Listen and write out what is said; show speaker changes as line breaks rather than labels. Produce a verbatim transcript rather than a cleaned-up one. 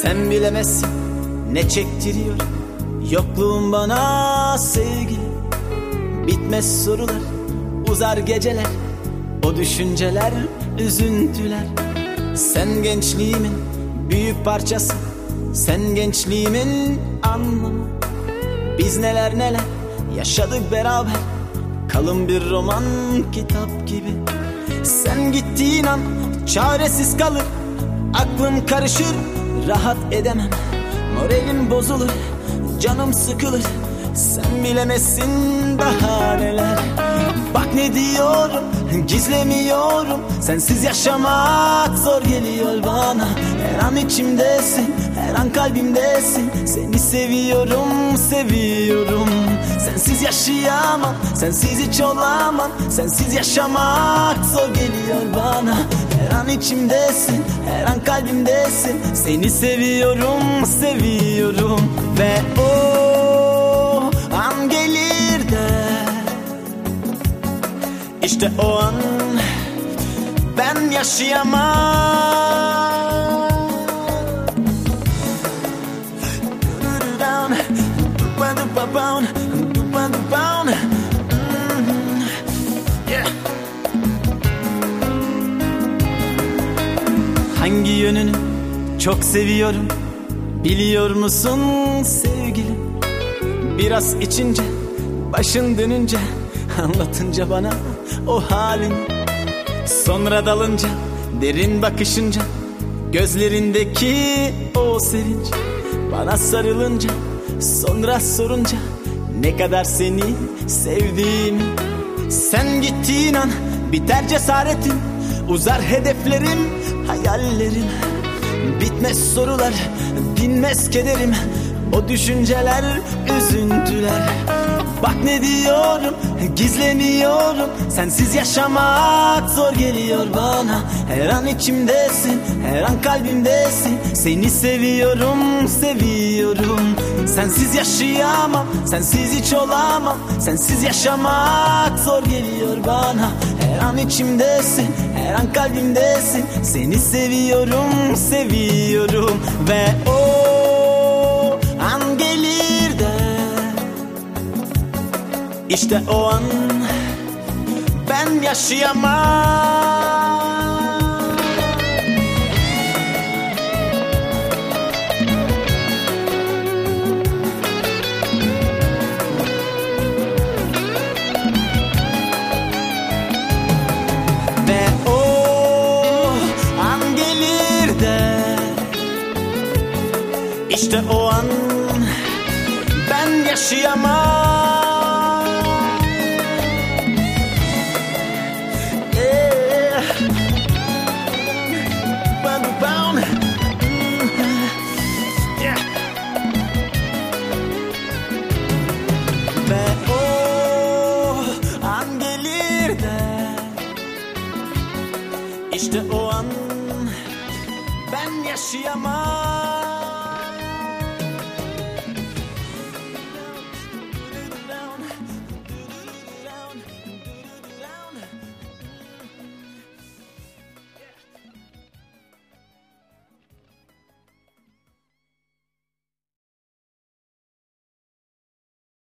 Sen bilemezsin ne çektiriyor yokluğun bana sevgili. Bitmez sorular, uzar geceler, o düşünceler, üzüntüler. Sen gençliğimin büyük parçası, sen gençliğimin anlamı. Biz neler neler yaşadık beraber, kalın bir roman kitap gibi. Sen gittiğin an çaresiz kalır, aklım karışır, rahat edemem. Moralim bozulur, canım sıkılır. Sen bilemezsin daha neler. Bak ne diyorum, gizlemiyorum. Sensiz yaşamak zor geliyor bana. Her an içimdesin, her an kalbimdesin. Seni seviyorum, seviyorum. Sensiz yaşayamam, sensiz hiç olamam. Sensiz yaşamak zor geliyor bana. Her an içimdesin, her an kalbimdesin. Seni seviyorum, seviyorum. Ve o an gelir de, İşte o an ben yaşayamam. Hangi yönünü çok seviyorum biliyor musun sevgilim? Biraz içince, başın dönünce, anlatınca bana o halin. Sonra dalınca, derin bakışınca, gözlerindeki o sevinç. Bana sarılınca, sonra sorunca ne kadar seni sevdiğimi. Sen gittiğin an biter cesaretim, uzar hedeflerim, hayallerim. Bitmez sorular, dinmez kederim, o düşünceler, üzüntüler. Bak ne diyorum, gizlemiyorum. Sensiz yaşamak zor geliyor bana. Her an içimdesin, her an kalbimdesin. Seni seviyorum, seviyorum. Sensiz yaşayamam, sensiz hiç olamam. Sensiz yaşamak zor geliyor bana. Her an içimdesin, her an kalbimdesin. Seni seviyorum, seviyorum. Ve o an gelir de, İşte o an ben yaşayamam. Ve o an gelir de, İşte o an ben yaşayamam. Ve o an gelir de, İşte o an ben yaşayamam.